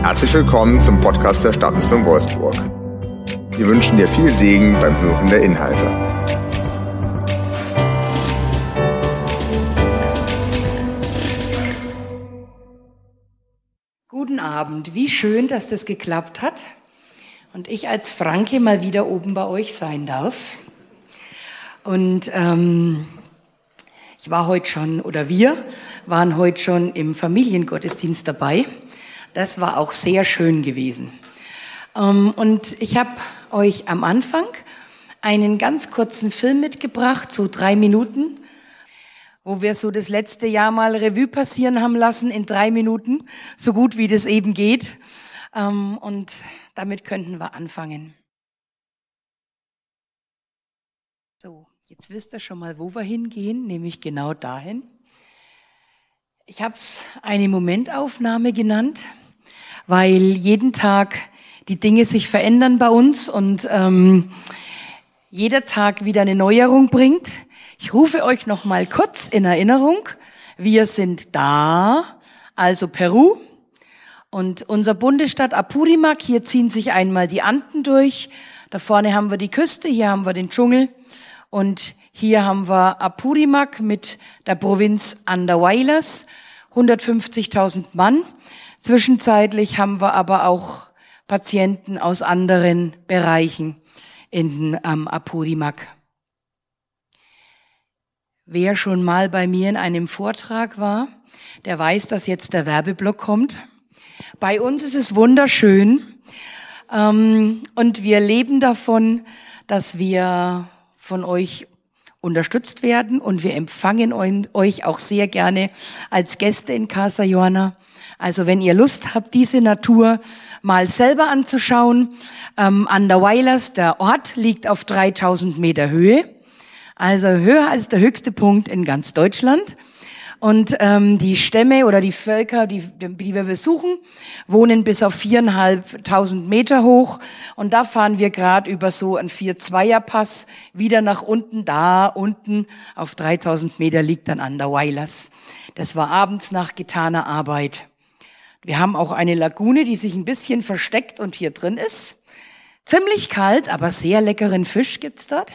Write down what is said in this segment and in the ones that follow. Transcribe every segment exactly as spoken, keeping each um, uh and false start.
Herzlich willkommen zum Podcast der Stadtmission Wolfsburg. Wir wünschen dir viel Segen beim Hören der Inhalte. Guten Abend, wie schön, dass das geklappt hat und ich als Franke mal wieder oben bei euch sein darf. Und ähm, ich war heute schon, oder wir waren heute schon im Familiengottesdienst dabei. Das war auch sehr schön gewesen. Ähm, und ich habe euch am Anfang einen ganz kurzen Film mitgebracht, so drei Minuten, wo wir so das letzte Jahr mal Revue passieren haben lassen in drei Minuten, so gut wie das eben geht. Ähm, und damit könnten wir anfangen. So, jetzt wisst ihr schon mal, wo wir hingehen, nämlich genau dahin. Ich habe es eine Momentaufnahme genannt, weil jeden Tag die Dinge sich verändern bei uns und ähm, jeder Tag wieder eine Neuerung bringt. Ich rufe euch noch mal kurz in Erinnerung. Wir sind da, also Peru, und unser Bundesstaat Apurimac. Hier ziehen sich einmal die Anden durch. Da vorne haben wir die Küste, hier haben wir den Dschungel und hier haben wir Apurimac mit der Provinz Andahuaylas, hundertfünfzigtausend Mann. Zwischenzeitlich haben wir aber auch Patienten aus anderen Bereichen in ähm, Apurimac. Wer schon mal bei mir in einem Vortrag war, der weiß, dass jetzt der Werbeblock kommt. Bei uns ist es wunderschön ähm, und wir leben davon, dass wir von euch unterstützt werden und wir empfangen euch auch sehr gerne als Gäste in Casa Joana. Also wenn ihr Lust habt, diese Natur mal selber anzuschauen, ähm, Andahuaylas, der Ort, liegt auf dreitausend Meter Höhe, also höher als der höchste Punkt in ganz Deutschland. Und ähm, die Stämme oder die Völker, die, die wir besuchen, wohnen bis auf viereinhalbtausend Meter hoch. Und da fahren wir gerade über so einen Vier-Zweier-Pass wieder nach unten. Da unten auf dreitausend Meter liegt dann Andahuaylas. Das war abends nach getaner Arbeit. Wir haben auch eine Lagune, die sich ein bisschen versteckt und hier drin ist. Ziemlich kalt, aber sehr leckeren Fisch gibt's dort.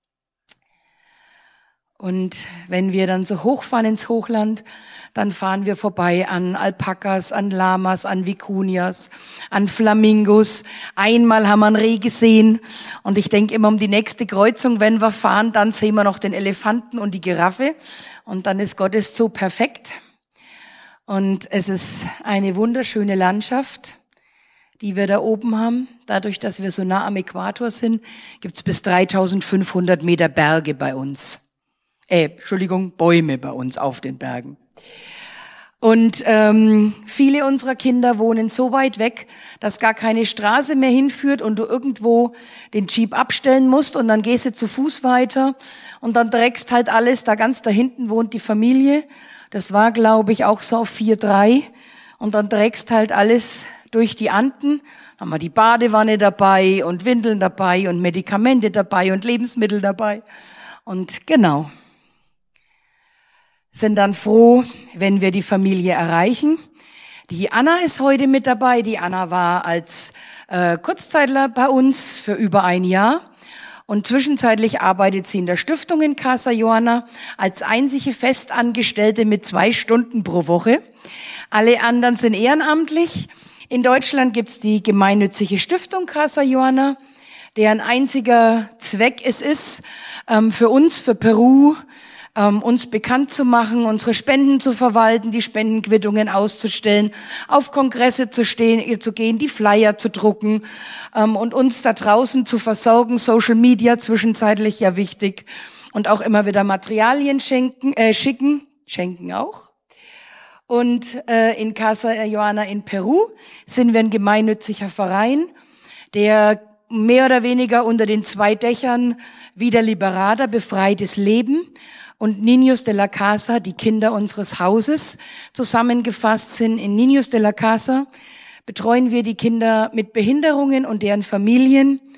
Und wenn wir dann so hochfahren ins Hochland, dann fahren wir vorbei an Alpakas, an Lamas, an Vikunias, an Flamingos. Einmal haben wir einen Reh gesehen und ich denke immer um die nächste Kreuzung, wenn wir fahren, dann sehen wir noch den Elefanten und die Giraffe und dann ist Gottes Zoo perfekt. Und es ist eine wunderschöne Landschaft, die wir da oben haben. Dadurch, dass wir so nah am Äquator sind, gibt's bis dreitausendfünfhundert Meter Berge bei uns. Äh, Entschuldigung, Bäume bei uns auf den Bergen. Und ähm, viele unserer Kinder wohnen so weit weg, dass gar keine Straße mehr hinführt und du irgendwo den Jeep abstellen musst und dann gehst du zu Fuß weiter und dann trägst halt alles, da ganz da hinten wohnt die Familie. Das war, glaube ich, auch so auf vier drei und dann trägst halt alles durch die Anden. Haben wir die Badewanne dabei und Windeln dabei und Medikamente dabei und Lebensmittel dabei. Und genau. Sind dann froh, wenn wir die Familie erreichen. Die Anna ist heute mit dabei. Die Anna war als äh, Kurzzeitler bei uns für über ein Jahr und zwischenzeitlich arbeitet sie in der Stiftung in Casa Joana als einzige Festangestellte mit zwei Stunden pro Woche. Alle anderen sind ehrenamtlich. In Deutschland gibt's die gemeinnützige Stiftung Casa Joana, deren einziger Zweck es ist, ähm, für uns, für Peru, Um, uns bekannt zu machen, unsere Spenden zu verwalten, die Spendenquittungen auszustellen, auf Kongresse zu, stehen, zu gehen, die Flyer zu drucken um, und uns da draußen zu versorgen. Social Media zwischenzeitlich ja wichtig und auch immer wieder Materialien schenken, äh, schicken, schenken auch. Und äh, in Casa Joana in Peru sind wir ein gemeinnütziger Verein, der mehr oder weniger unter den zwei Dächern Vida Liberada, befreites Leben, und Niños de la Casa, die Kinder unseres Hauses, zusammengefasst sind. In Niños de la Casa betreuen wir die Kinder mit Behinderungen und deren Familien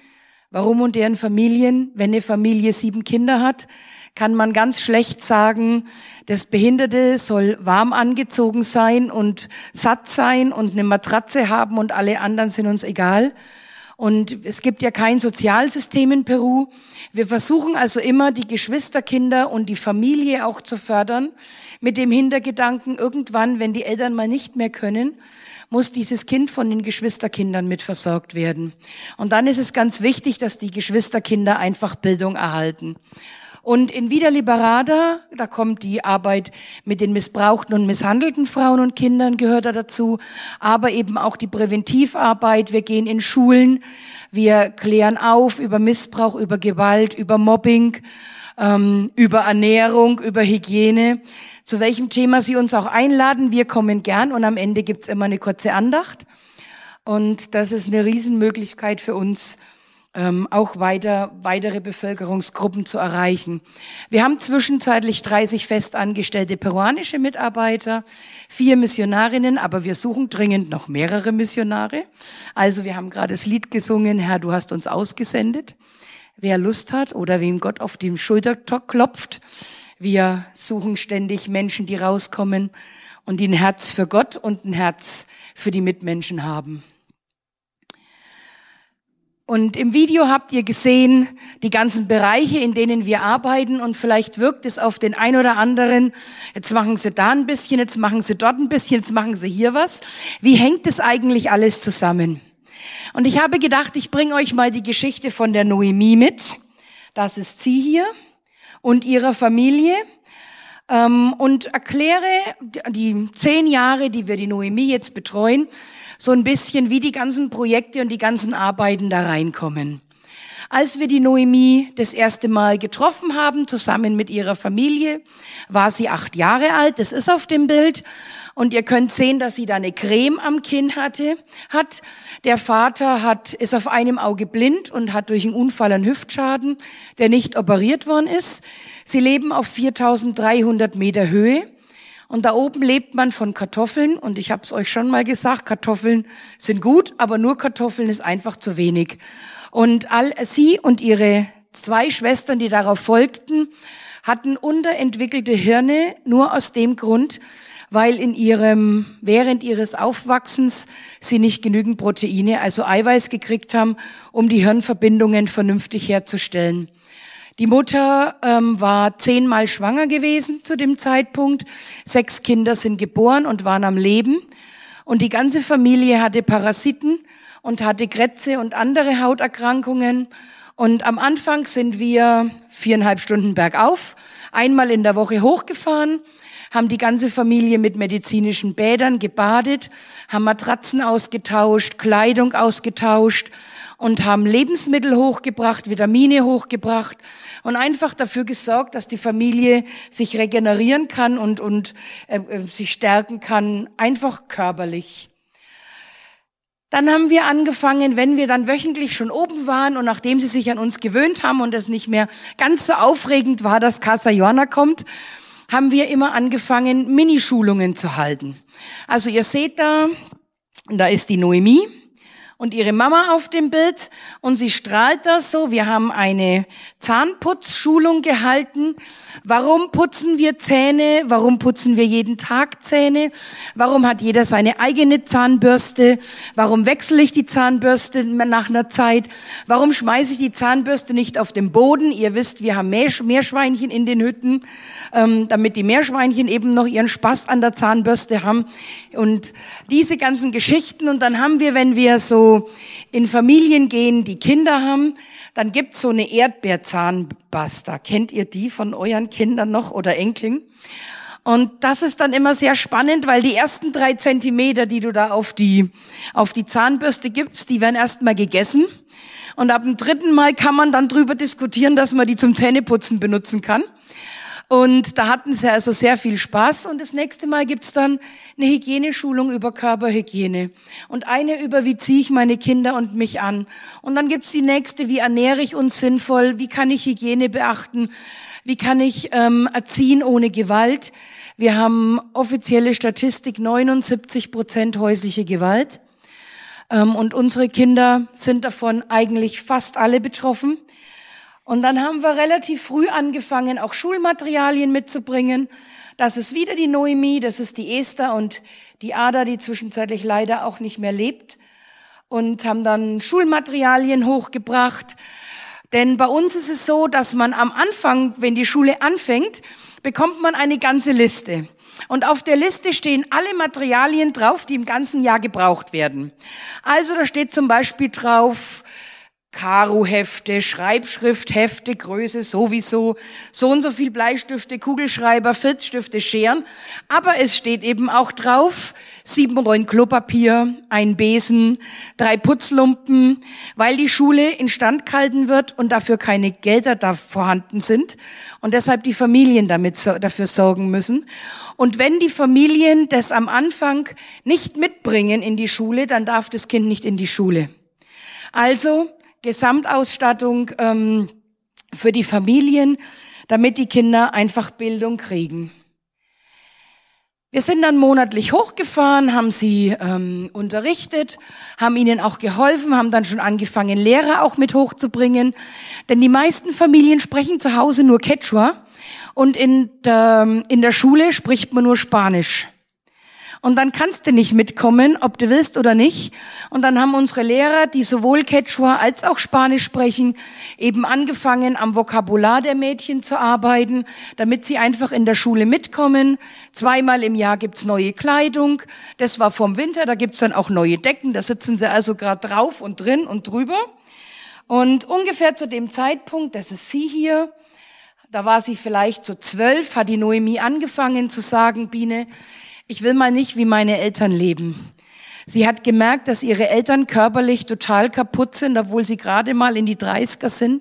Warum und deren Familien? Wenn eine Familie sieben Kinder hat, kann man ganz schlecht sagen, das Behinderte soll warm angezogen sein und satt sein und eine Matratze haben und alle anderen sind uns egal. Und es gibt ja kein Sozialsystem in Peru. Wir versuchen also immer, die Geschwisterkinder und die Familie auch zu fördern, mit dem Hintergedanken, irgendwann, wenn die Eltern mal nicht mehr können, muss dieses Kind von den Geschwisterkindern mitversorgt werden. Und dann ist es ganz wichtig, dass die Geschwisterkinder einfach Bildung erhalten. Und in Vida Liberada, da kommt die Arbeit mit den missbrauchten und misshandelten Frauen und Kindern, gehört da dazu, aber eben auch die Präventivarbeit. Wir gehen in Schulen, wir klären auf über Missbrauch, über Gewalt, über Mobbing, ähm, über Ernährung, über Hygiene. Zu welchem Thema Sie uns auch einladen, wir kommen gern und am Ende gibt's immer eine kurze Andacht. Und das ist eine Riesenmöglichkeit für uns, Ähm, auch weiter, weitere Bevölkerungsgruppen zu erreichen. Wir haben zwischenzeitlich dreißig festangestellte peruanische Mitarbeiter, vier Missionarinnen, aber wir suchen dringend noch mehrere Missionare. Also wir haben gerade das Lied gesungen, Herr, du hast uns ausgesendet. Wer Lust hat oder wem Gott auf die Schulter klopft, wir suchen ständig Menschen, die rauskommen und die ein Herz für Gott und ein Herz für die Mitmenschen haben. Und im Video habt ihr gesehen, die ganzen Bereiche, in denen wir arbeiten, und vielleicht wirkt es auf den ein oder anderen, jetzt machen sie da ein bisschen, jetzt machen sie dort ein bisschen, jetzt machen sie hier was. Wie hängt das eigentlich alles zusammen? Und ich habe gedacht, ich bringe euch mal die Geschichte von der Noemi mit. Das ist sie hier und ihrer Familie. Und erkläre die zehn Jahre, die wir die Noemi jetzt betreuen, so ein bisschen, wie die ganzen Projekte und die ganzen Arbeiten da reinkommen. Als wir die Noemi das erste Mal getroffen haben, zusammen mit ihrer Familie, war sie acht Jahre alt, das ist auf dem Bild. Und ihr könnt sehen, dass sie da eine Creme am Kinn hatte, hat. Der Vater hat, ist auf einem Auge blind und hat durch einen Unfall einen Hüftschaden, der nicht operiert worden ist. Sie leben auf viertausenddreihundert Meter Höhe. Und da oben lebt man von Kartoffeln. Und ich habe es euch schon mal gesagt, Kartoffeln sind gut, aber nur Kartoffeln ist einfach zu wenig. Und all, sie und ihre zwei Schwestern, die darauf folgten, hatten unterentwickelte Hirne, nur aus dem Grund, weil in ihrem, während ihres Aufwachsens sie nicht genügend Proteine, also Eiweiß gekriegt haben, um die Hirnverbindungen vernünftig herzustellen. Die Mutter ähm, war zehnmal schwanger gewesen zu dem Zeitpunkt. Sechs Kinder sind geboren und waren am Leben. Und die ganze Familie hatte Parasiten und hatte Krätze und andere Hauterkrankungen. Und am Anfang sind wir viereinhalb Stunden bergauf, einmal in der Woche hochgefahren, haben die ganze Familie mit medizinischen Bädern gebadet, haben Matratzen ausgetauscht, Kleidung ausgetauscht und haben Lebensmittel hochgebracht, Vitamine hochgebracht und einfach dafür gesorgt, dass die Familie sich regenerieren kann und, und äh, sich stärken kann, einfach körperlich. Dann haben wir angefangen, wenn wir dann wöchentlich schon oben waren und nachdem sie sich an uns gewöhnt haben und es nicht mehr ganz so aufregend war, dass Casa Johanna kommt, haben wir immer angefangen, Minischulungen zu halten. Also ihr seht da, da ist die Noemi und ihre Mama auf dem Bild und sie strahlt das so. Wir haben eine Zahnputzschulung gehalten. Warum putzen wir Zähne? Warum putzen wir jeden Tag Zähne? Warum hat jeder seine eigene Zahnbürste? Warum wechsle ich die Zahnbürste nach einer Zeit? Warum schmeiße ich die Zahnbürste nicht auf den Boden? Ihr wisst, wir haben Meerschweinchen in den Hütten, ähm, damit die Meerschweinchen eben noch ihren Spaß an der Zahnbürste haben. Und diese ganzen Geschichten. Und dann haben wir, wenn wir so in Familien gehen, die Kinder haben, dann gibt's so eine Erdbeerzahnpasta. Kennt ihr die von euren Kindern noch oder Enkeln? Und das ist dann immer sehr spannend, weil die ersten drei Zentimeter, die du da auf die, auf die Zahnbürste gibst, die werden erstmal gegessen. Und ab dem dritten Mal kann man dann drüber diskutieren, dass man die zum Zähneputzen benutzen kann. Und da hatten sie also sehr viel Spaß. Und das nächste Mal gibt's dann eine Hygieneschulung über Körperhygiene. Und eine über, wie ziehe ich meine Kinder und mich an. Und dann gibt's die nächste, wie ernähre ich uns sinnvoll, wie kann ich Hygiene beachten, wie kann ich ähm, erziehen ohne Gewalt. Wir haben offizielle Statistik, neunundsiebzig Prozent häusliche Gewalt. Ähm, und unsere Kinder sind davon eigentlich fast alle betroffen. Und dann haben wir relativ früh angefangen, auch Schulmaterialien mitzubringen. Das ist wieder die Noemi, das ist die Esther und die Ada, die zwischenzeitlich leider auch nicht mehr lebt. Und haben dann Schulmaterialien hochgebracht. Denn bei uns ist es so, dass man am Anfang, wenn die Schule anfängt, bekommt man eine ganze Liste. Und auf der Liste stehen alle Materialien drauf, die im ganzen Jahr gebraucht werden. Also da steht zum Beispiel drauf Karo-Hefte, Schreibschrifthefte, Größe sowieso, so und so viel Bleistifte, Kugelschreiber, Filzstifte, Scheren. Aber es steht eben auch drauf, sieben Rollen Klopapier, ein Besen, drei Putzlumpen, weil die Schule instand gehalten wird und dafür keine Gelder da vorhanden sind und deshalb die Familien damit so, dafür sorgen müssen. Und wenn die Familien das am Anfang nicht mitbringen in die Schule, dann darf das Kind nicht in die Schule. Also Gesamtausstattung ähm, für die Familien, damit die Kinder einfach Bildung kriegen. Wir sind dann monatlich hochgefahren, haben sie ähm, unterrichtet, haben ihnen auch geholfen, haben dann schon angefangen, Lehrer auch mit hochzubringen. Denn die meisten Familien sprechen zu Hause nur Quechua und in der, in der Schule spricht man nur Spanisch. Und dann kannst du nicht mitkommen, ob du willst oder nicht. Und dann haben unsere Lehrer, die sowohl Quechua als auch Spanisch sprechen, eben angefangen, am Vokabular der Mädchen zu arbeiten, damit sie einfach in der Schule mitkommen. Zweimal im Jahr gibt's neue Kleidung. Das war vom Winter, da gibt's dann auch neue Decken. Da sitzen sie also gerade drauf und drin und drüber. Und ungefähr zu dem Zeitpunkt, das ist sie hier, da war sie vielleicht so zwölf, hat die Noemi angefangen zu sagen, Biene, ich will mal nicht wie meine Eltern leben. Sie hat gemerkt, dass ihre Eltern körperlich total kaputt sind, obwohl sie gerade mal in die dreißiger sind.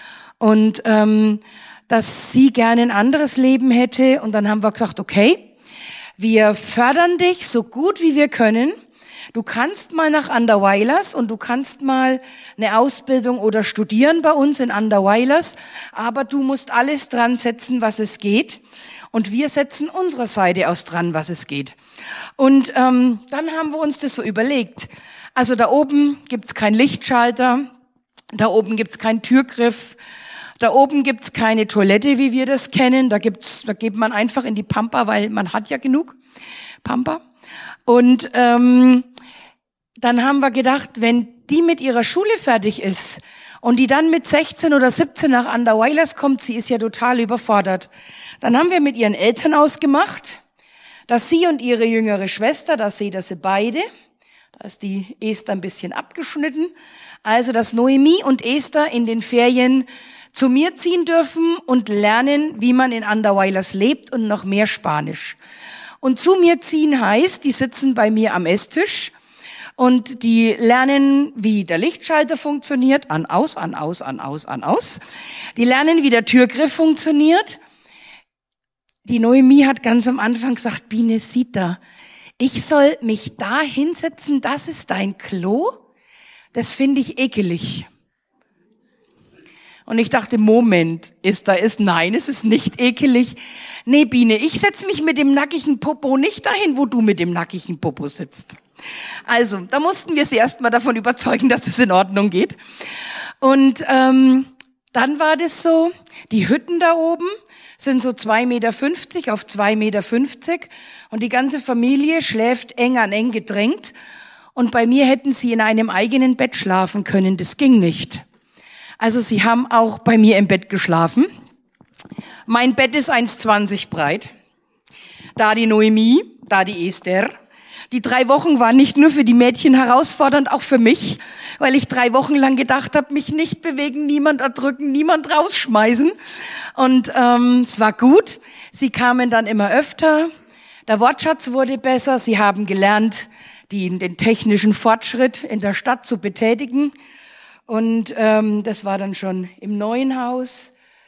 Und ähm, dass sie gerne ein anderes Leben hätte. Und dann haben wir gesagt, okay, wir fördern dich so gut wie wir können. Du kannst mal nach Anderweilers und du kannst mal eine Ausbildung oder studieren bei uns in Anderweilers. Aber du musst alles dran setzen, was es geht. Und wir setzen unsere Seite aus dran, was es geht. Und ähm, dann haben wir uns das so überlegt. Also da oben gibt's keinen Lichtschalter, da oben gibt's keinen Türgriff, da oben gibt's keine Toilette, wie wir das kennen. Da gibt's, da geht man einfach in die Pampa, weil man hat ja genug Pampa. Und ähm, dann haben wir gedacht, wenn die mit ihrer Schule fertig ist und die dann mit sechzehn oder siebzehn nach Anderweilers kommt, sie ist ja total überfordert. Dann haben wir mit ihren Eltern ausgemacht, dass sie und ihre jüngere Schwester, da seht ihr sie beide, da ist die Esther ein bisschen abgeschnitten, also dass Noemi und Esther in den Ferien zu mir ziehen dürfen und lernen, wie man in Anderweilers lebt und noch mehr Spanisch. Und zu mir ziehen heißt, die sitzen bei mir am Esstisch und die lernen, wie der Lichtschalter funktioniert, an, aus, an, aus, an, aus, an, aus. Die lernen, wie der Türgriff funktioniert. Die Noemi hat ganz am Anfang gesagt, Biene, Sita, ich soll mich da hinsetzen, das ist dein Klo? Das finde ich ekelig. Und ich dachte, Moment, ist da ist, nein, es ist nicht ekelig. Nee, Biene, ich setze mich mit dem nackigen Popo nicht dahin, wo du mit dem nackigen Popo sitzt. Also, da mussten wir sie erst mal davon überzeugen, dass es in Ordnung geht. Und ähm, dann war das so, die Hütten da oben sind so zwei Meter fünfzig auf zwei Meter fünfzig und die ganze Familie schläft eng an eng gedrängt. Und bei mir hätten sie in einem eigenen Bett schlafen können, das ging nicht. Also sie haben auch bei mir im Bett geschlafen. Mein Bett ist eins zwanzig breit. Da die Noemi, da die Esther. Die drei Wochen waren nicht nur für die Mädchen herausfordernd, auch für mich, weil ich drei Wochen lang gedacht habe, mich nicht bewegen, niemand erdrücken, niemand rausschmeißen. Und ähm, es war gut. Sie kamen dann immer öfter. Der Wortschatz wurde besser. Sie haben gelernt, die, den technischen Fortschritt in der Stadt zu betätigen. Und ähm, das war dann schon im neuen Haus.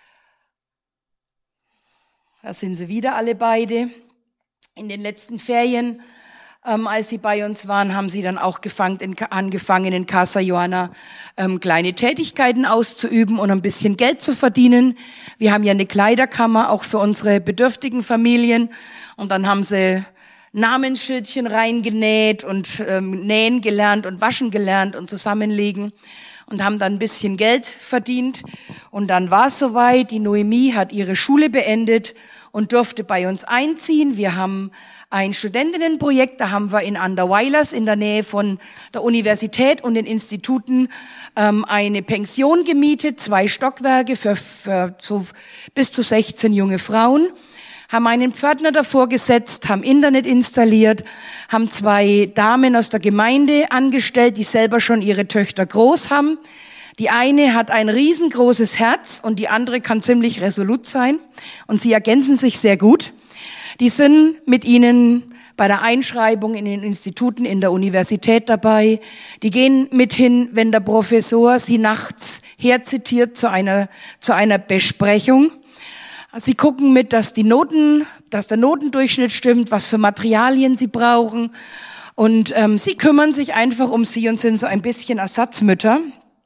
Da sind sie wieder alle beide. In den letzten Ferien, ähm, als sie bei uns waren, haben sie dann auch gefangen, in, angefangen, in Casa Joana ähm, kleine Tätigkeiten auszuüben und ein bisschen Geld zu verdienen. Wir haben ja eine Kleiderkammer, auch für unsere bedürftigen Familien. Und dann haben sie Namensschildchen reingenäht und ähm, nähen gelernt und waschen gelernt und zusammenlegen und haben dann ein bisschen Geld verdient. Und dann war es soweit, die Noemie hat ihre Schule beendet und durfte bei uns einziehen. Wir haben ein Studentinnenprojekt, da haben wir in Anderweilers in der Nähe von der Universität und den Instituten ähm, eine Pension gemietet, zwei Stockwerke für, für so bis zu sechzehn junge Frauen, haben einen Pförtner davor gesetzt, haben Internet installiert, haben zwei Damen aus der Gemeinde angestellt, die selber schon ihre Töchter groß haben. Die eine hat ein riesengroßes Herz und die andere kann ziemlich resolut sein und sie ergänzen sich sehr gut. Die sind mit ihnen bei der Einschreibung in den Instituten in der Universität dabei. Die gehen mit hin, wenn der Professor sie nachts herzitiert zu einer, zu einer Besprechung. Sie gucken mit, dass die Noten, dass der Notendurchschnitt stimmt, was für Materialien sie brauchen. Und ähm, sie kümmern sich einfach um sie und sind so ein bisschen Ersatzmütter.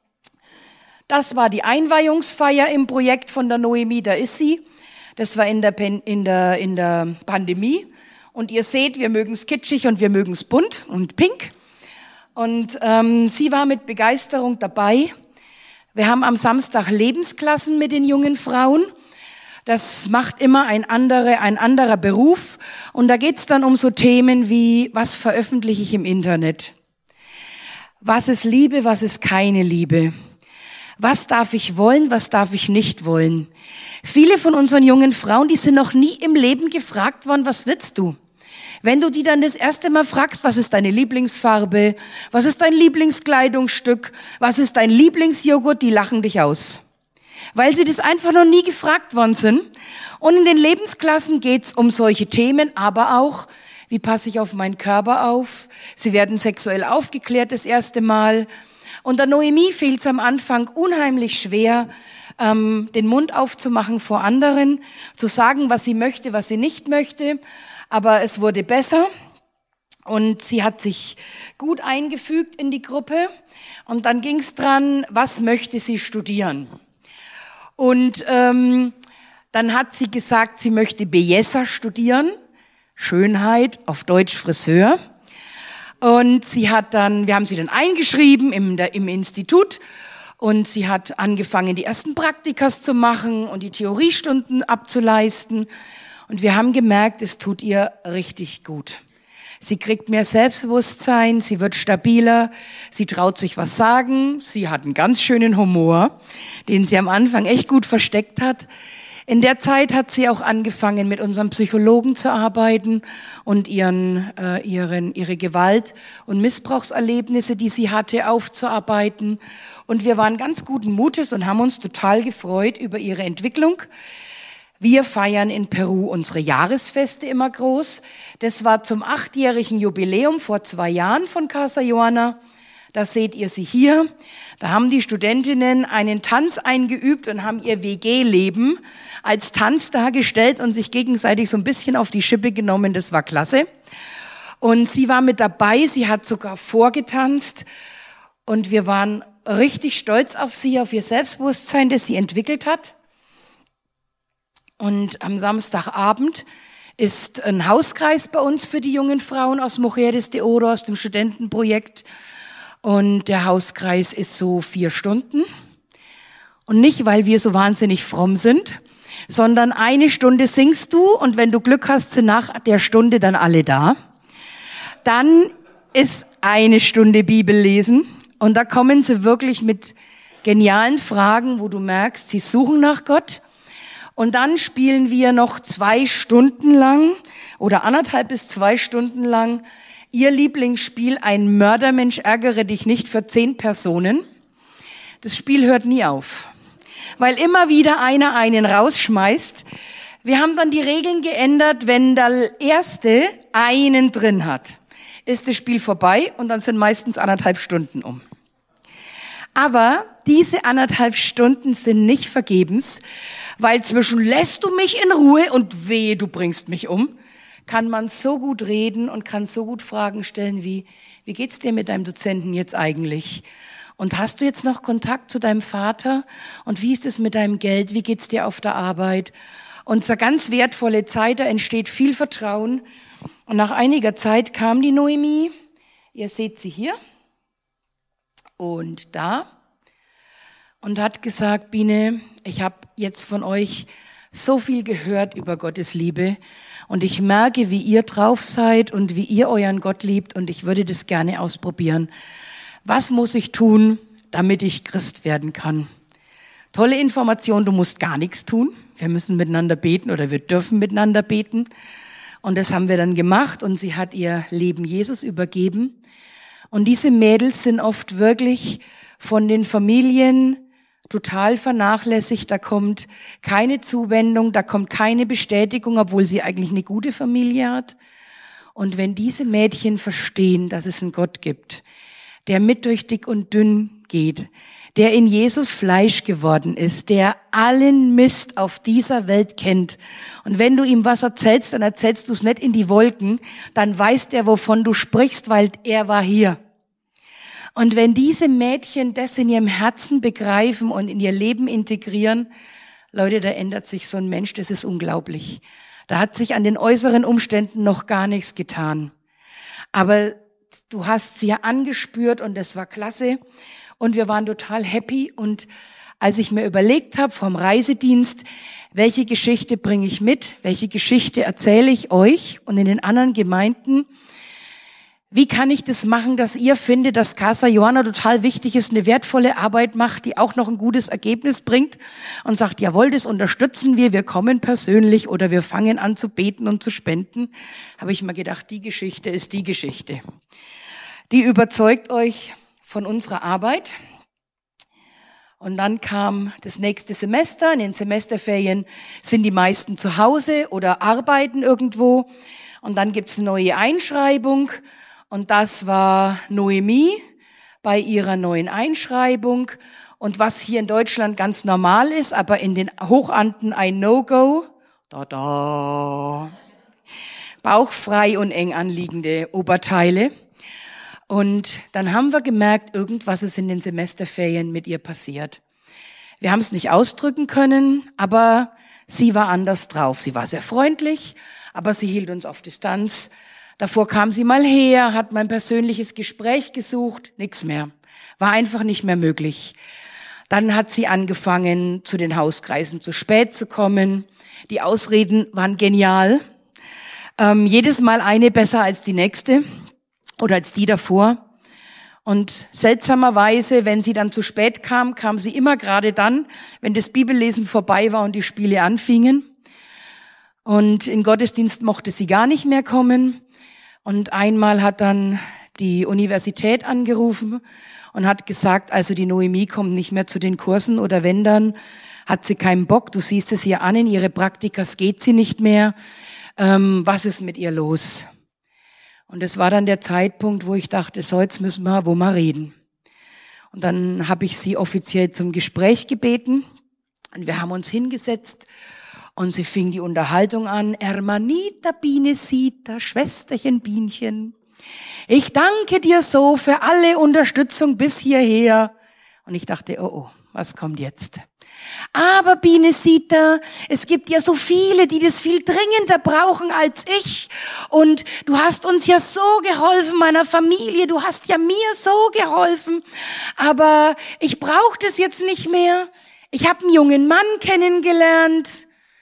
Das war die Einweihungsfeier im Projekt von der Noemie, da ist sie. Das war in der, in der, in der Pandemie. Und ihr seht, wir mögen es kitschig und wir mögen es bunt und pink. Und ähm, sie war mit Begeisterung dabei. Wir haben am Samstag Lebensklassen mit den jungen Frauen. Das macht immer ein anderer, ein anderer Beruf. Und da geht's dann um so Themen wie, was veröffentliche ich im Internet? Was ist Liebe, was ist keine Liebe? Was darf ich wollen, was darf ich nicht wollen? Viele von unseren jungen Frauen, die sind noch nie im Leben gefragt worden, was willst du? Wenn du die dann das erste Mal fragst, was ist deine Lieblingsfarbe, was ist dein Lieblingskleidungsstück, was ist dein Lieblingsjoghurt, die lachen dich aus. Weil sie das einfach noch nie gefragt worden sind. Und in den Lebensklassen geht's um solche Themen, aber auch, wie passe ich auf meinen Körper auf? Sie werden sexuell aufgeklärt das erste Mal. Und der Noemie fiel es am Anfang unheimlich schwer, ähm, den Mund aufzumachen vor anderen, zu sagen, was sie möchte, was sie nicht möchte. Aber es wurde besser und sie hat sich gut eingefügt in die Gruppe. Und dann ging es dran, was möchte sie studieren? Und ähm, dann hat sie gesagt, sie möchte Belleza studieren, Schönheit, auf Deutsch Friseur. Und sie hat dann, wir haben sie dann eingeschrieben im, der, im Institut und sie hat angefangen, die ersten Praktikas zu machen und die Theoriestunden abzuleisten. Und wir haben gemerkt, es tut ihr richtig gut. Sie kriegt mehr Selbstbewusstsein, sie wird stabiler, sie traut sich was sagen, sie hat einen ganz schönen Humor, den sie am Anfang echt gut versteckt hat. In der Zeit hat sie auch angefangen, mit unserem Psychologen zu arbeiten und ihren, äh, ihren, ihre Gewalt- und Missbrauchserlebnisse, die sie hatte, aufzuarbeiten. Und wir waren ganz guten Mutes und haben uns total gefreut über ihre Entwicklung. Wir feiern in Peru unsere Jahresfeste immer groß. Das war zum achtjährigen Jubiläum vor zwei Jahren von Casa Joana. Da seht ihr sie hier. Da haben die Studentinnen einen Tanz eingeübt und haben ihr W G-Leben als Tanz dargestellt und sich gegenseitig so ein bisschen auf die Schippe genommen. Das war klasse. Und sie war mit dabei. Sie hat sogar vorgetanzt. Und wir waren richtig stolz auf sie, auf ihr Selbstbewusstsein, das sie entwickelt hat. Und am Samstagabend ist ein Hauskreis bei uns für die jungen Frauen aus Mujeres de Oro, aus dem Studentenprojekt. Und der Hauskreis ist so vier Stunden. Und nicht, weil wir so wahnsinnig fromm sind, sondern eine Stunde singst du und wenn du Glück hast, sind nach der Stunde dann alle da. Dann ist eine Stunde Bibel lesen und da kommen sie wirklich mit genialen Fragen, wo du merkst, sie suchen nach Gott. Und dann spielen wir noch zwei Stunden lang oder anderthalb bis zwei Stunden lang ihr Lieblingsspiel, ein Mördermensch ärgere dich nicht für zehn Personen. Das Spiel hört nie auf, weil immer wieder einer einen rausschmeißt. Wir haben dann die Regeln geändert, wenn der Erste einen drin hat, ist das Spiel vorbei und dann sind meistens anderthalb Stunden um. Aber diese anderthalb Stunden sind nicht vergebens, weil zwischen lässt du mich in Ruhe und wehe, du bringst mich um, kann man so gut reden und kann so gut Fragen stellen wie, wie geht's dir mit deinem Dozenten jetzt eigentlich? Und hast du jetzt noch Kontakt zu deinem Vater? Und wie ist es mit deinem Geld? Wie geht's dir auf der Arbeit? Und so ganz wertvolle Zeit, da entsteht viel Vertrauen. Und nach einiger Zeit kam die Noemi, ihr seht sie hier und da, und hat gesagt, Biene, ich habe jetzt von euch so viel gehört über Gottes Liebe und ich merke, wie ihr drauf seid und wie ihr euren Gott liebt und ich würde das gerne ausprobieren. Was muss ich tun, damit ich Christ werden kann? Tolle Information, du musst gar nichts tun. Wir müssen miteinander beten oder wir dürfen miteinander beten. Und das haben wir dann gemacht und sie hat ihr Leben Jesus übergeben. Und diese Mädels sind oft wirklich von den Familien total vernachlässigt. Da kommt keine Zuwendung, da kommt keine Bestätigung, obwohl sie eigentlich eine gute Familie hat. Und wenn diese Mädchen verstehen, dass es einen Gott gibt, der mit durch dick und dünn geht, der in Jesus Fleisch geworden ist, der allen Mist auf dieser Welt kennt. Und wenn du ihm was erzählst, dann erzählst du es nicht in die Wolken, dann weiß der, wovon du sprichst, weil er war hier. Und wenn diese Mädchen das in ihrem Herzen begreifen und in ihr Leben integrieren, Leute, da ändert sich so ein Mensch, das ist unglaublich. Da hat sich an den äußeren Umständen noch gar nichts getan. Aber du hast sie ja angespürt und das war klasse. Und wir waren total happy. Und als ich mir überlegt habe vom Reisedienst, welche Geschichte bringe ich mit, welche Geschichte erzähle ich euch und in den anderen Gemeinden, wie kann ich das machen, dass ihr findet, dass Casa Johanna total wichtig ist, eine wertvolle Arbeit macht, die auch noch ein gutes Ergebnis bringt und sagt, jawohl, das unterstützen wir, wir kommen persönlich oder wir fangen an zu beten und zu spenden, habe ich mir gedacht, die Geschichte ist die Geschichte. Die überzeugt euch von unserer Arbeit. Und dann kam das nächste Semester. In den Semesterferien sind die meisten zu Hause oder arbeiten irgendwo. Und dann gibt's eine neue Einschreibung. Und das war Noemi bei ihrer neuen Einschreibung. Und was hier in Deutschland ganz normal ist, aber in den Hochanden ein No-Go. Da, da. Bauchfrei und eng anliegende Oberteile. Und dann haben wir gemerkt, irgendwas ist in den Semesterferien mit ihr passiert. Wir haben es nicht ausdrücken können, aber sie war anders drauf. Sie war sehr freundlich, aber sie hielt uns auf Distanz. Davor kam sie mal her, hat mein persönliches Gespräch gesucht, nichts mehr. War einfach nicht mehr möglich. Dann hat sie angefangen, zu den Hauskreisen zu spät zu kommen. Die Ausreden waren genial. Ähm, jedes Mal eine besser als die nächste. Oder als die davor. Und seltsamerweise, wenn sie dann zu spät kam, kam sie immer gerade dann, wenn das Bibellesen vorbei war und die Spiele anfingen. Und in Gottesdienst mochte sie gar nicht mehr kommen. Und einmal hat dann die Universität angerufen und hat gesagt, also die Noemi kommt nicht mehr zu den Kursen oder wenn dann, hat sie keinen Bock. Du siehst es ihr an, in ihre Praktikas geht sie nicht mehr. Ähm, was ist mit ihr los? Und es war dann der Zeitpunkt, wo ich dachte, so, jetzt müssen wir wo mal reden. Und dann habe ich sie offiziell zum Gespräch gebeten. Und wir haben uns hingesetzt und sie fing die Unterhaltung an. Hermanita Binesita, Schwesterchen Bienchen. Ich danke dir so für alle Unterstützung bis hierher. Und ich dachte, oh, oh, was kommt jetzt? Aber Binesita, es gibt ja so viele, die das viel dringender brauchen als ich. Und du hast uns ja so geholfen, meiner Familie. Du hast ja mir so geholfen. Aber ich brauche das jetzt nicht mehr. Ich habe einen jungen Mann kennengelernt.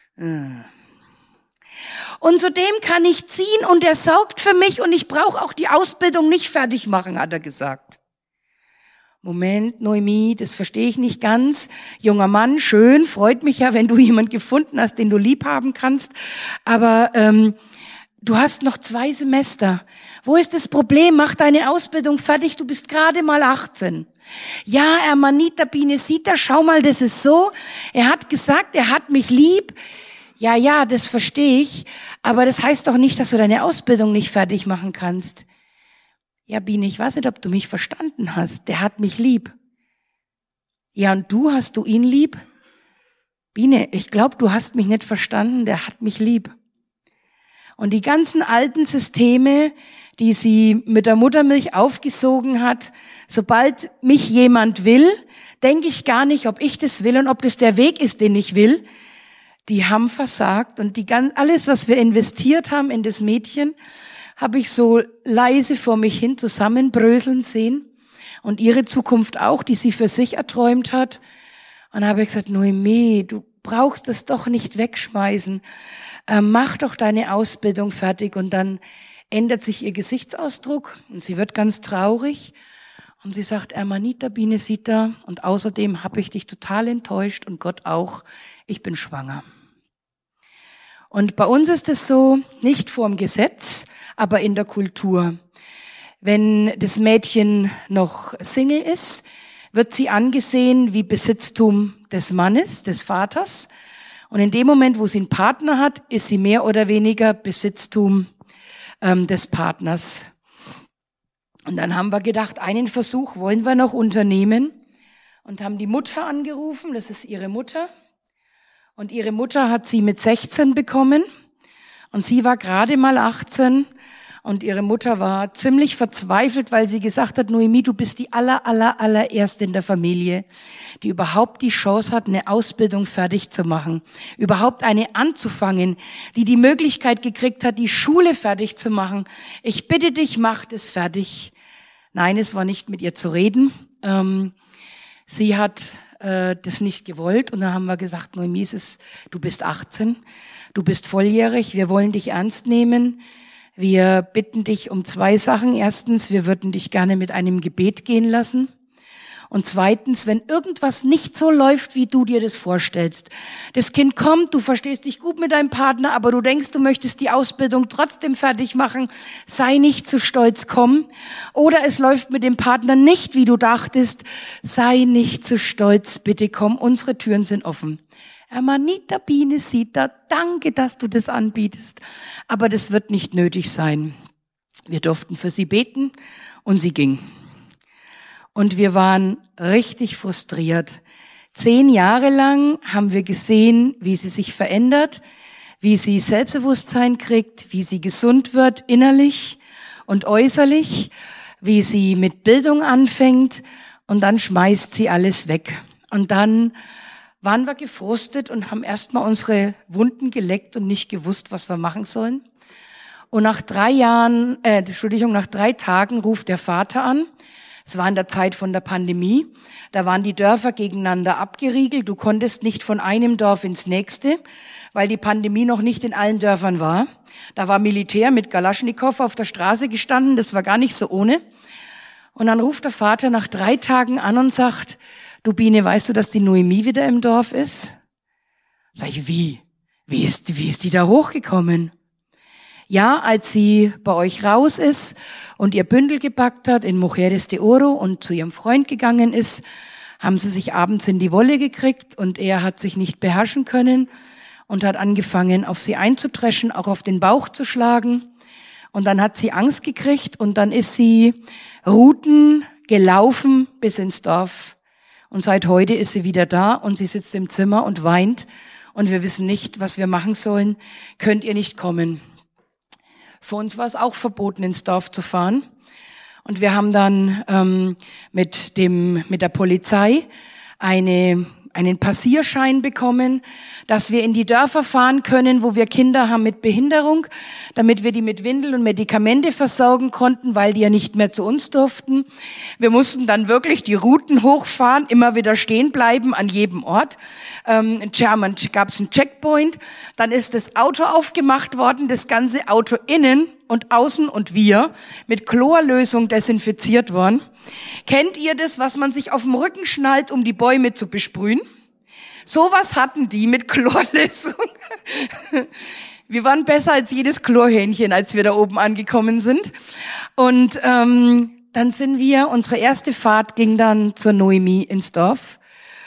Und zu dem kann ich ziehen und er sorgt für mich und ich brauche auch die Ausbildung nicht fertig machen, hat er gesagt. Moment, Noemi, das verstehe ich nicht ganz. Junger Mann, schön, freut mich ja, wenn du jemand gefunden hast, den du lieb haben kannst. Aber ähm, du hast noch zwei Semester. Wo ist das Problem? Mach deine Ausbildung fertig, du bist gerade mal achtzehn. Ja, Hermanita Binesita, schau mal, das ist so. Er hat gesagt, er hat mich lieb. Ja, ja, das verstehe ich. Aber das heißt doch nicht, dass du deine Ausbildung nicht fertig machen kannst. Ja, Biene, ich weiß nicht, ob du mich verstanden hast. Der hat mich lieb. Ja, und du, hast du ihn lieb? Biene, ich glaube, du hast mich nicht verstanden. Der hat mich lieb. Und die ganzen alten Systeme, die sie mit der Muttermilch aufgesogen hat, sobald mich jemand will, denke ich gar nicht, ob ich das will und ob das der Weg ist, den ich will. Die haben versagt. Und die, alles, was wir investiert haben in das Mädchen, habe ich so leise vor mich hin zusammenbröseln sehen und ihre Zukunft auch, die sie für sich erträumt hat. Und da habe ich gesagt, Noemi, du brauchst es doch nicht wegschmeißen. Äh, mach doch deine Ausbildung fertig. Und dann ändert sich ihr Gesichtsausdruck und sie wird ganz traurig. Und sie sagt, Ermanita Binesita, und außerdem habe ich dich total enttäuscht und Gott auch, ich bin schwanger. Und bei uns ist es so, nicht vorm Gesetz, aber in der Kultur. Wenn das Mädchen noch Single ist, wird sie angesehen wie Besitztum des Mannes, des Vaters. Und in dem Moment, wo sie einen Partner hat, ist sie mehr oder weniger Besitztum ähm, des Partners. Und dann haben wir gedacht, einen Versuch wollen wir noch unternehmen und haben die Mutter angerufen, das ist ihre Mutter. Und ihre Mutter hat sie mit sechzehn bekommen und sie war gerade mal achtzehn. Und ihre Mutter war ziemlich verzweifelt, weil sie gesagt hat, Noemi, du bist die aller, aller, allererste in der Familie, die überhaupt die Chance hat, eine Ausbildung fertig zu machen, überhaupt eine anzufangen, die die Möglichkeit gekriegt hat, die Schule fertig zu machen. Ich bitte dich, mach das fertig. Nein, es war nicht mit ihr zu reden. Ähm, sie hat äh, das nicht gewollt und dann haben wir gesagt, Noemi, es ist, du bist achtzehn, du bist volljährig, wir wollen dich ernst nehmen. Wir bitten dich um zwei Sachen. Erstens, wir würden dich gerne mit einem Gebet gehen lassen. Und zweitens, wenn irgendwas nicht so läuft, wie du dir das vorstellst. Das Kind kommt, du verstehst dich gut mit deinem Partner, aber du denkst, du möchtest die Ausbildung trotzdem fertig machen. Sei nicht zu stolz, komm. Oder es läuft mit dem Partner nicht, wie du dachtest. Sei nicht zu stolz, bitte komm, unsere Türen sind offen. Ermanita Binesita, danke, dass du das anbietest. Aber das wird nicht nötig sein. Wir durften für sie beten und sie ging. Und wir waren richtig frustriert. Zehn Jahre lang haben wir gesehen, wie sie sich verändert, wie sie Selbstbewusstsein kriegt, wie sie gesund wird innerlich und äußerlich, wie sie mit Bildung anfängt und dann schmeißt sie alles weg. Und dann waren wir gefrustet und haben erstmal unsere Wunden geleckt und nicht gewusst, was wir machen sollen. Und nach drei Jahren, äh, Entschuldigung, nach drei Tagen ruft der Vater an. Es war in der Zeit von der Pandemie. Da waren die Dörfer gegeneinander abgeriegelt. Du konntest nicht von einem Dorf ins nächste, weil die Pandemie noch nicht in allen Dörfern war. Da war Militär mit Galaschnikow auf der Straße gestanden. Das war gar nicht so ohne. Und dann ruft der Vater nach drei Tagen an und sagt, du Biene, weißt du, dass die Noemi wieder im Dorf ist? Sag ich, wie? Wie ist, wie ist die da hochgekommen? Ja, als sie bei euch raus ist und ihr Bündel gepackt hat in Mujeres de Oro und zu ihrem Freund gegangen ist, haben sie sich abends in die Wolle gekriegt und er hat sich nicht beherrschen können und hat angefangen, auf sie einzudreschen, auch auf den Bauch zu schlagen. Und dann hat sie Angst gekriegt und dann ist sie Routen gelaufen bis ins Dorf. Und seit heute ist sie wieder da und sie sitzt im Zimmer und weint und wir wissen nicht, was wir machen sollen. Könnt ihr nicht kommen? Für uns war es auch verboten, ins Dorf zu fahren. Und wir haben dann ähm, mit dem mit der Polizei eine einen Passierschein bekommen, dass wir in die Dörfer fahren können, wo wir Kinder haben mit Behinderung, damit wir die mit Windel und Medikamente versorgen konnten, weil die ja nicht mehr zu uns durften. Wir mussten dann wirklich die Routen hochfahren, immer wieder stehen bleiben an jedem Ort. Ähm, in German gab es einen Checkpoint, dann ist das Auto aufgemacht worden, das ganze Auto innen und außen und wir mit Chlorlösung desinfiziert worden. Kennt ihr das, was man sich auf dem Rücken schnallt, um die Bäume zu besprühen? Sowas hatten die mit Chlorlösung. Wir waren besser als jedes Chlorhähnchen, als wir da oben angekommen sind. Und ähm, dann sind wir, unsere erste Fahrt ging dann zur Noemi ins Dorf.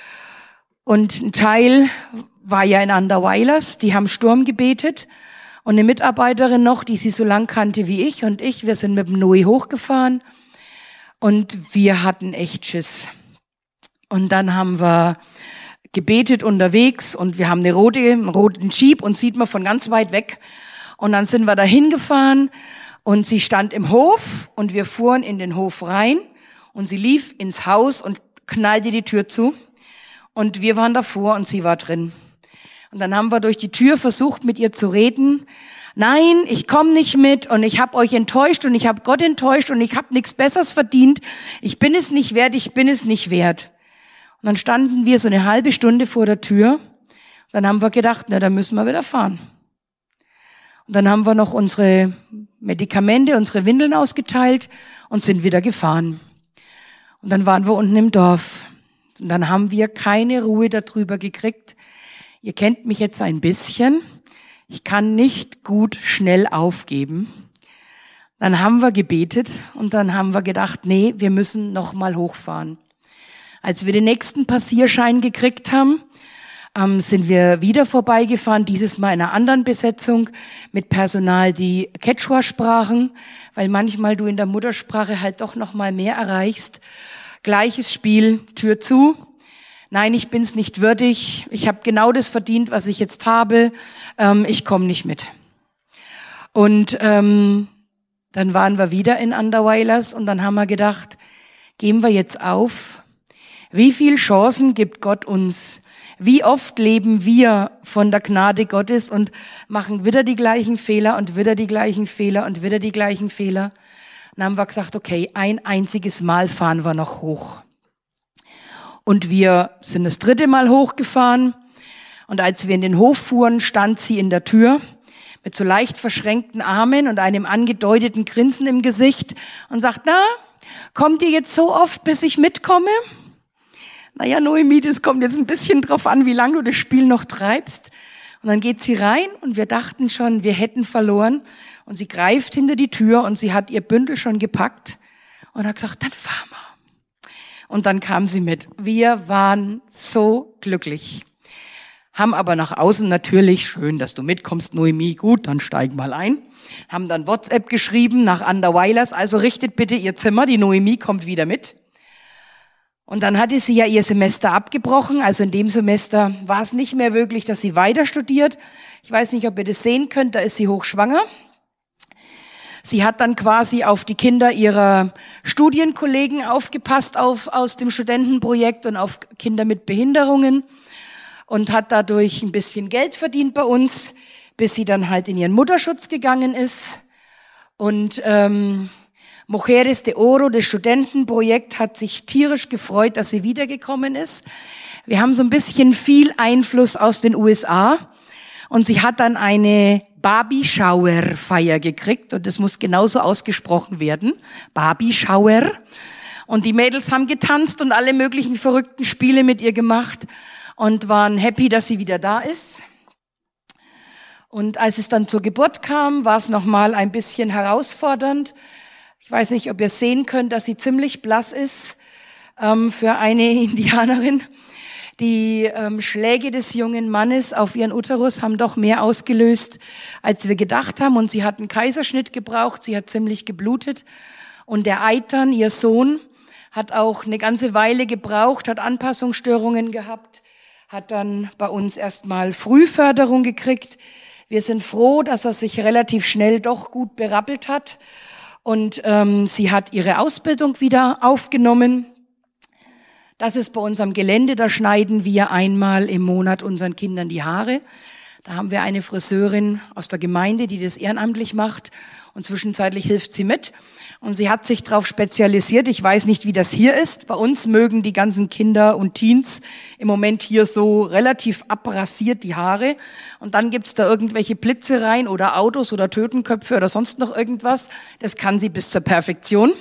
Und ein Teil war ja in Anderweilers, die haben Sturm gebetet. Und eine Mitarbeiterin noch, die sie so lang kannte wie ich und ich, wir sind mit dem Noe hochgefahren. Und wir hatten echt Schiss. Und dann haben wir gebetet unterwegs und wir haben eine rote, einen roten Jeep und sieht man von ganz weit weg. Und dann sind wir da hingefahren und sie stand im Hof und wir fuhren in den Hof rein und sie lief ins Haus und knallte die Tür zu. Und wir waren davor und sie war drin. Und dann haben wir durch die Tür versucht, mit ihr zu reden, Nein, ich komme nicht mit und ich habe euch enttäuscht und ich habe Gott enttäuscht und ich habe nichts Besseres verdient. Ich bin es nicht wert, ich bin es nicht wert. Und dann standen wir so eine halbe Stunde vor der Tür. Dann haben wir gedacht, na, dann müssen wir wieder fahren. Und dann haben wir noch unsere Medikamente, unsere Windeln ausgeteilt und sind wieder gefahren. Und dann waren wir unten im Dorf. Und dann haben wir keine Ruhe darüber gekriegt. Ihr kennt mich jetzt ein bisschen. Ich kann nicht gut schnell aufgeben. Dann haben wir gebetet und dann haben wir gedacht, nee, wir müssen noch mal hochfahren. Als wir den nächsten Passierschein gekriegt haben, ähm, sind wir wieder vorbeigefahren, dieses Mal in einer anderen Besetzung mit Personal, die Quechua sprachen, weil manchmal du in der Muttersprache halt doch noch mal mehr erreichst. Gleiches Spiel, Tür zu. Nein, ich bin's nicht würdig. Ich habe genau das verdient, was ich jetzt habe. Ähm, ich komme nicht mit. Und ähm, dann waren wir wieder in Anderweilers und dann haben wir gedacht, geben wir jetzt auf? Wie viel Chancen gibt Gott uns? Wie oft leben wir von der Gnade Gottes und machen wieder die gleichen Fehler und wieder die gleichen Fehler und wieder die gleichen Fehler? Dann haben wir gesagt, okay, ein einziges Mal fahren wir noch hoch. Und wir sind das dritte Mal hochgefahren. Und als wir in den Hof fuhren, stand sie in der Tür mit so leicht verschränkten Armen und einem angedeuteten Grinsen im Gesicht und sagt, na, kommt ihr jetzt so oft, bis ich mitkomme? Naja, Noemi, das kommt jetzt ein bisschen drauf an, wie lange du das Spiel noch treibst. Und dann geht sie rein und wir dachten schon, wir hätten verloren. Und sie greift hinter die Tür und sie hat ihr Bündel schon gepackt und hat gesagt, dann fahren wir. Und dann kam sie mit. Wir waren so glücklich. Haben aber nach außen natürlich, schön, dass du mitkommst, Noemi, gut, dann steig mal ein. Haben dann WhatsApp geschrieben nach Anderweilers, also richtet bitte ihr Zimmer, die Noemi kommt wieder mit. Und dann hatte sie ja ihr Semester abgebrochen, also in dem Semester war es nicht mehr möglich, dass sie weiter studiert. Ich weiß nicht, ob ihr das sehen könnt, da ist sie hochschwanger. Sie hat dann quasi auf die Kinder ihrer Studienkollegen aufgepasst auf, aus dem Studentenprojekt und auf Kinder mit Behinderungen und hat dadurch ein bisschen Geld verdient bei uns, bis sie dann halt in ihren Mutterschutz gegangen ist. Und ähm, Mujeres de Oro, das Studentenprojekt, hat sich tierisch gefreut, dass sie wiedergekommen ist. Wir haben so ein bisschen viel Einfluss aus den U S A und sie hat dann eine Baby-Shower-Feier gekriegt und das muss genauso ausgesprochen werden. Baby-Shower. Und die Mädels haben getanzt und alle möglichen verrückten Spiele mit ihr gemacht und waren happy, dass sie wieder da ist. Und als es dann zur Geburt kam, war es nochmal ein bisschen herausfordernd. Ich weiß nicht, ob ihr sehen könnt, dass sie ziemlich blass ist ähm, für eine Indianerin. Die ähm, Schläge des jungen Mannes auf ihren Uterus haben doch mehr ausgelöst, als wir gedacht haben. Und sie hat einen Kaiserschnitt gebraucht, sie hat ziemlich geblutet. Und der Eitan, ihr Sohn, hat auch eine ganze Weile gebraucht, hat Anpassungsstörungen gehabt, hat dann bei uns erstmal Frühförderung gekriegt. Wir sind froh, dass er sich relativ schnell doch gut berappelt hat. Und ähm, sie hat ihre Ausbildung wieder aufgenommen. Das ist bei uns am Gelände, da schneiden wir einmal im Monat unseren Kindern die Haare. Da haben wir eine Friseurin aus der Gemeinde, die das ehrenamtlich macht und zwischenzeitlich hilft sie mit. Und sie hat sich darauf spezialisiert. Ich weiß nicht, wie das hier ist. Bei uns mögen die ganzen Kinder und Teens im Moment hier so relativ abrasiert die Haare. Und dann gibt's da irgendwelche Blitze rein oder Autos oder Totenköpfe oder sonst noch irgendwas. Das kann sie bis zur Perfektion.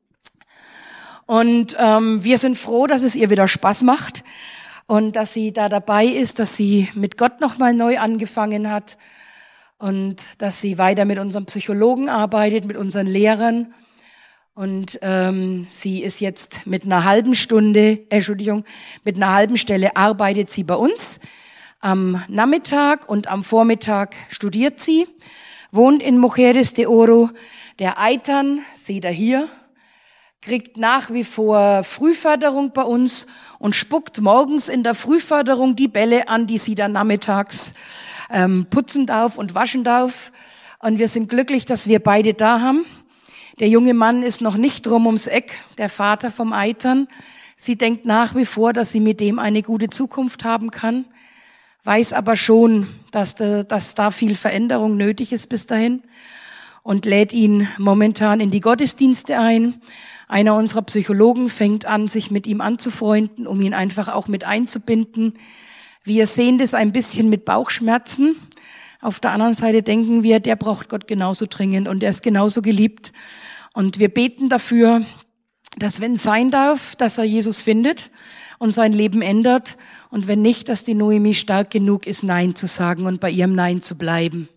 Und ähm, wir sind froh, dass es ihr wieder Spaß macht und dass sie da dabei ist, dass sie mit Gott nochmal neu angefangen hat und dass sie weiter mit unserem Psychologen arbeitet, mit unseren Lehrern. Und ähm, sie ist jetzt mit einer halben Stunde, äh, Entschuldigung, mit einer halben Stelle arbeitet sie bei uns. Am Nachmittag und am Vormittag studiert sie, wohnt in Mujeres de Oro. Der Eitan, seht ihr hier, kriegt nach wie vor Frühförderung bei uns und spuckt morgens in der Frühförderung die Bälle an, die sie dann nachmittags ähm, putzen darf und waschen darf. Und wir sind glücklich, dass wir beide da haben. Der junge Mann ist noch nicht drum ums Eck, der Vater vom Eitan. Sie denkt nach wie vor, dass sie mit dem eine gute Zukunft haben kann, weiß aber schon, dass, da, dass da viel Veränderung nötig ist bis dahin und lädt ihn momentan in die Gottesdienste ein. Einer unserer Psychologen fängt an, sich mit ihm anzufreunden, um ihn einfach auch mit einzubinden. Wir sehen das ein bisschen mit Bauchschmerzen. Auf der anderen Seite denken wir, der braucht Gott genauso dringend und er ist genauso geliebt. Und wir beten dafür, dass wenn es sein darf, dass er Jesus findet und sein Leben ändert. Und wenn nicht, dass die Noemi stark genug ist, Nein zu sagen und bei ihrem Nein zu bleiben.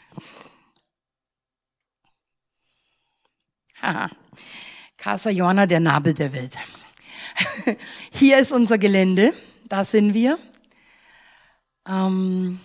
Haha. Casa Johanna, der Nabel der Welt. Hier ist unser Gelände, da sind wir. Ähm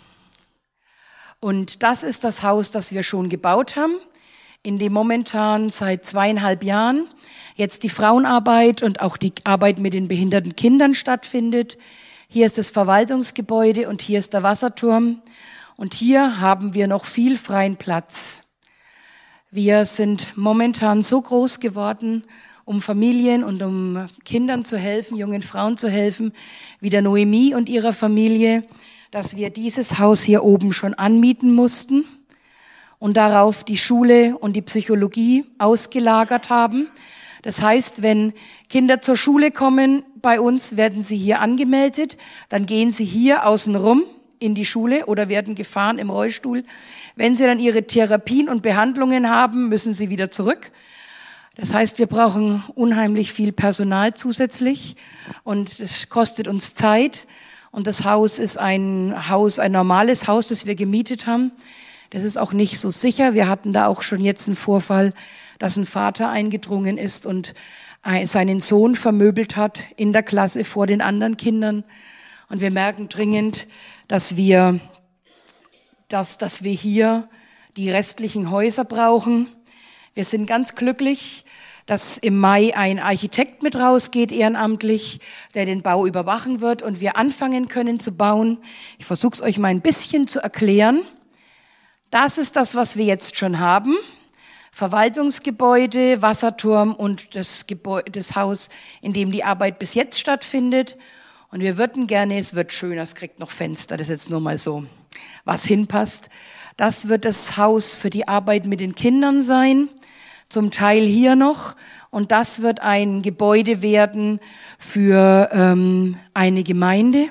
Und das ist das Haus, das wir schon gebaut haben, in dem momentan seit zweieinhalb Jahren jetzt die Frauenarbeit und auch die Arbeit mit den behinderten Kindern stattfindet. Hier ist das Verwaltungsgebäude und hier ist der Wasserturm. Und hier haben wir noch viel freien Platz. Wir sind momentan so groß geworden, um Familien und um Kindern zu helfen, jungen Frauen zu helfen, wie der Noemi und ihrer Familie, dass wir dieses Haus hier oben schon anmieten mussten und darauf die Schule und die Psychologie ausgelagert haben. Das heißt, wenn Kinder zur Schule kommen bei uns, werden sie hier angemeldet, dann gehen sie hier außen rum in die Schule oder werden gefahren im Rollstuhl. Wenn sie dann ihre Therapien und Behandlungen haben, müssen sie wieder zurück. Das heißt, wir brauchen unheimlich viel Personal zusätzlich und es kostet uns Zeit. Und das Haus ist ein Haus, ein normales Haus, das wir gemietet haben. Das ist auch nicht so sicher. Wir hatten da auch schon jetzt einen Vorfall, dass ein Vater eingedrungen ist und seinen Sohn vermöbelt hat in der Klasse vor den anderen Kindern. Und wir merken dringend, dass wir, dass, dass wir hier die restlichen Häuser brauchen. Wir sind ganz glücklich, dass im Mai ein Architekt mit rausgeht, ehrenamtlich, der den Bau überwachen wird und wir anfangen können zu bauen. Ich versuche es euch mal ein bisschen zu erklären. Das ist das, was wir jetzt schon haben. Verwaltungsgebäude, Wasserturm und das Gebäude, das Haus, in dem die Arbeit bis jetzt stattfindet. Und wir würden gerne, es wird schöner, es kriegt noch Fenster, das ist jetzt nur mal so, was hinpasst. Das wird das Haus für die Arbeit mit den Kindern sein. Zum Teil hier noch und das wird ein Gebäude werden für ähm, eine Gemeinde.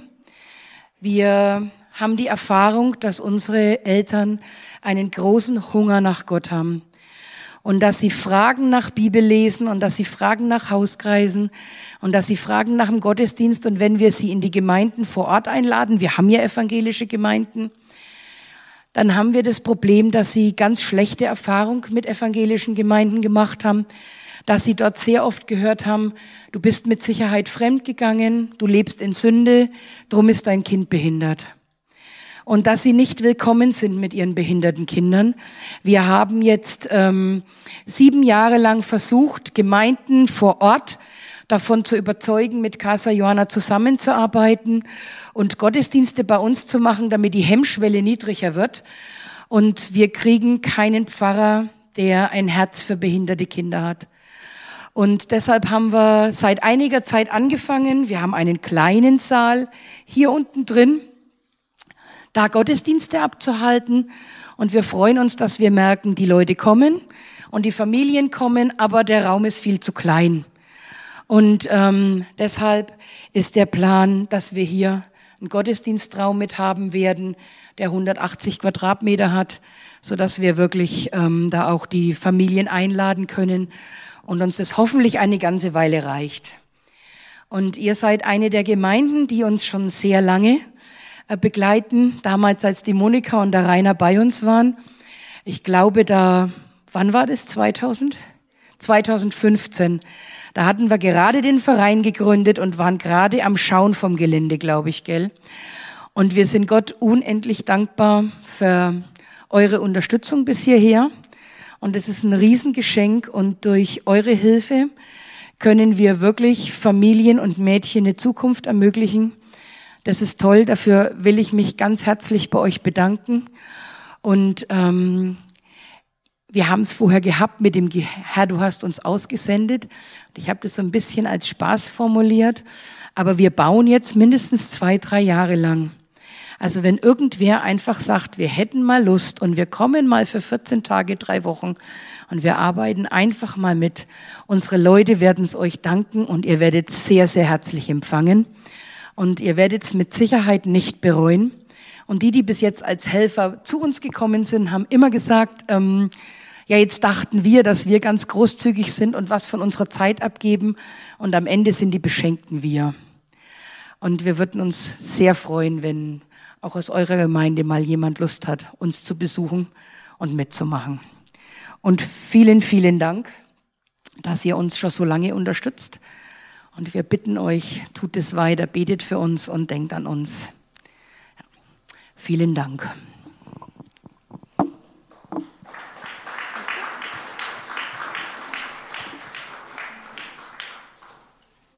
Wir haben die Erfahrung, dass unsere Eltern einen großen Hunger nach Gott haben und dass sie fragen nach Bibellesen und dass sie fragen nach Hauskreisen und dass sie fragen nach dem Gottesdienst und wenn wir sie in die Gemeinden vor Ort einladen, wir haben ja evangelische Gemeinden, dann haben wir das Problem, dass sie ganz schlechte Erfahrungen mit evangelischen Gemeinden gemacht haben, dass sie dort sehr oft gehört haben, du bist mit Sicherheit fremdgegangen, du lebst in Sünde, drum ist dein Kind behindert. Und dass sie nicht willkommen sind mit ihren behinderten Kindern. Wir haben jetzt ähm, sieben Jahre lang versucht, Gemeinden vor Ort davon zu überzeugen, mit Casa Johanna zusammenzuarbeiten und Gottesdienste bei uns zu machen, damit die Hemmschwelle niedriger wird. Und wir kriegen keinen Pfarrer, der ein Herz für behinderte Kinder hat. Und deshalb haben wir seit einiger Zeit angefangen. Wir haben einen kleinen Saal hier unten drin, da Gottesdienste abzuhalten. Und wir freuen uns, dass wir merken, die Leute kommen und die Familien kommen, aber der Raum ist viel zu klein. Und ähm, deshalb ist der Plan, dass wir hier einen Gottesdienstraum mit haben werden, der hundertachtzig Quadratmeter hat, so dass wir wirklich ähm, da auch die Familien einladen können und uns das hoffentlich eine ganze Weile reicht. Und ihr seid eine der Gemeinden, die uns schon sehr lange äh, begleiten, damals als die Monika und der Rainer bei uns waren. Ich glaube, da, wann war das? zweitausend? zweitausendfünfzehn. Da hatten wir gerade den Verein gegründet und waren gerade am Schauen vom Gelände, glaube ich, gell? Und wir sind Gott unendlich dankbar für eure Unterstützung bis hierher. Und es ist ein Riesengeschenk und durch eure Hilfe können wir wirklich Familien und Mädchen eine Zukunft ermöglichen. Das ist toll, dafür will ich mich ganz herzlich bei euch bedanken. Und ähm, wir haben es vorher gehabt mit dem, Herr, du hast uns ausgesendet. Ich habe das so ein bisschen als Spaß formuliert, aber wir bauen jetzt mindestens zwei, drei Jahre lang. Also wenn irgendwer einfach sagt, wir hätten mal Lust und wir kommen mal für vierzehn Tage, drei Wochen und wir arbeiten einfach mal mit. Unsere Leute werden es euch danken und ihr werdet sehr, sehr herzlich empfangen. Und ihr werdet es mit Sicherheit nicht bereuen. Und die, die bis jetzt als Helfer zu uns gekommen sind, haben immer gesagt, ähm, ja, jetzt dachten wir, dass wir ganz großzügig sind und was von unserer Zeit abgeben. Und am Ende sind die Beschenkten wir. Und wir würden uns sehr freuen, wenn auch aus eurer Gemeinde mal jemand Lust hat, uns zu besuchen und mitzumachen. Und vielen, vielen Dank, dass ihr uns schon so lange unterstützt. Und wir bitten euch, tut es weiter, betet für uns und denkt an uns. Ja. Vielen Dank.